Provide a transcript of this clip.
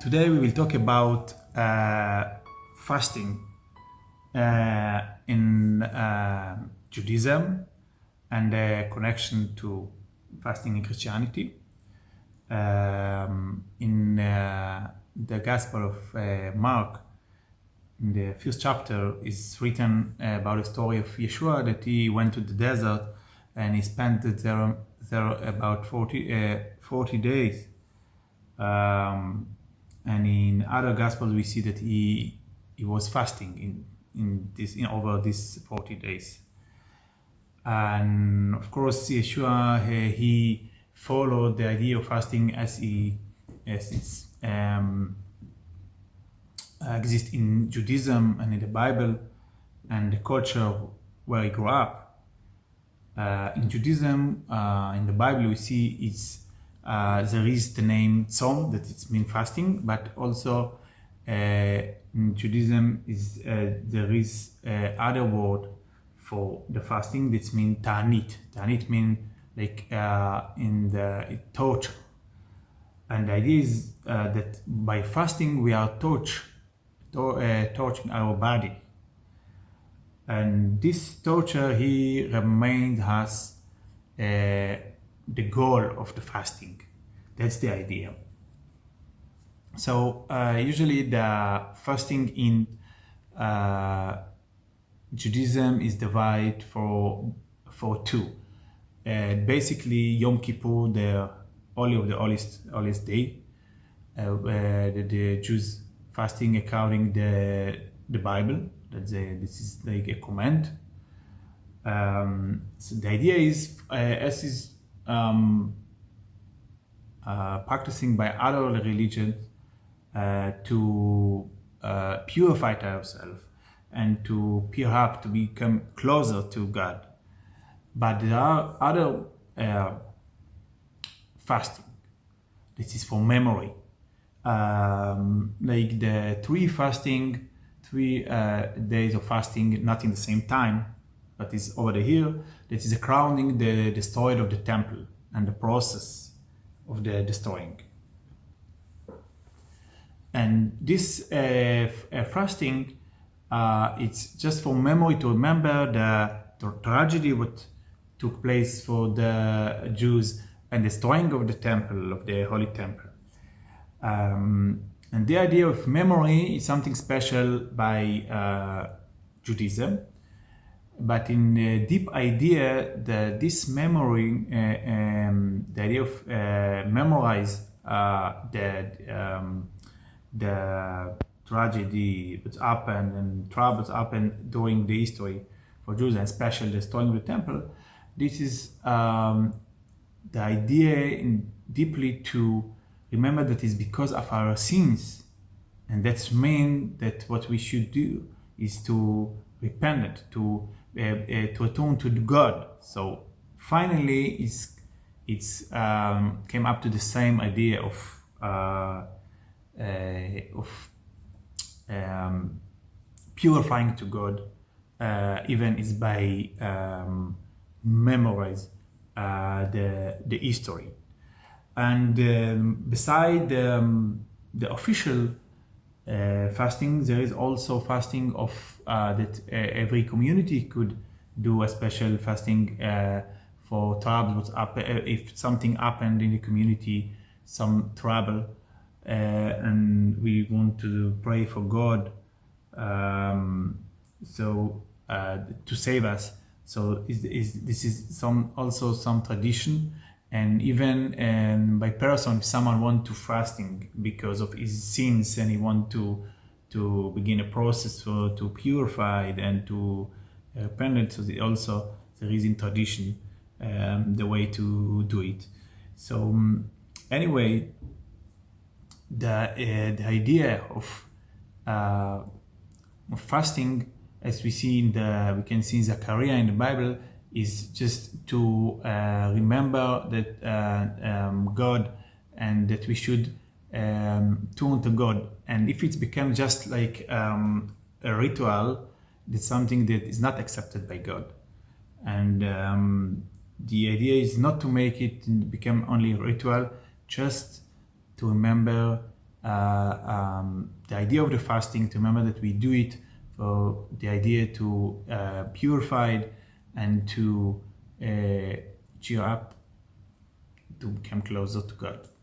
Today we will talk about fasting in Judaism and the connection to fasting in Christianity. In the Gospel of Mark, in the first chapter, is written about the story of Yeshua, that he went to the desert and he spent there about 40 days. And in other Gospels we see that he was fasting in over these 40 days. And of course Yeshua he followed the idea of fasting as it's exists in Judaism and in the Bible and the culture where he grew up. In Judaism, in the Bible we see there is the name Tzom, that it means fasting, but also in Judaism there is other word for the fasting that means Ta'anit. Ta'anit means like in the torture. And the idea is that by fasting we are torturing our body. And this torture he remained as the goal of the fasting. That's the idea. So usually the fasting in Judaism is divided for two. Basically Yom Kippur, the Holy of the Holiest Day, the Jews fasting according the Bible. This is like a command. So the idea is as is practicing by other religions to purify ourselves and to peer up, to become closer to God. But there are other fasting. This is for memory, like the three days of fasting, not in the same time, but is over here. That is crowning the destroyed of the temple and the process of the destroying. And this fasting, it's just for memory, to remember the tragedy what took place for the Jews and destroying of the temple, of the Holy Temple. And the idea of memory is something special by Judaism. But in the deep idea, this memory, the idea of memorize the tragedy that happened and troubles happened during the history for Jews, and especially destroying the temple, this is the idea deeply to remember that it's because of our sins, and that's mean that what we should do is to repent, to atone to God. So finally, it's came up to the same idea of purifying to God, even is by memorize the history. And beside the official fasting, there is also fasting of that every community could do a special fasting for troubles. If something happened in the community, some trouble, and we want to pray for God, to save us. So this is also some tradition. And even by person, if someone wants to fasting because of his sins and he wants to begin a process to purify and to repent, so also there is in tradition the way to do it. So anyway, the idea of fasting, as we can see in Zechariah in the Bible, is just to remember that God, and that we should turn to God. And if it's become just like a ritual, it's something that is not accepted by God. And the idea is not to make it become only a ritual, just to remember the idea of the fasting, to remember that we do it for the idea to purify and to cheer up, to become closer to God.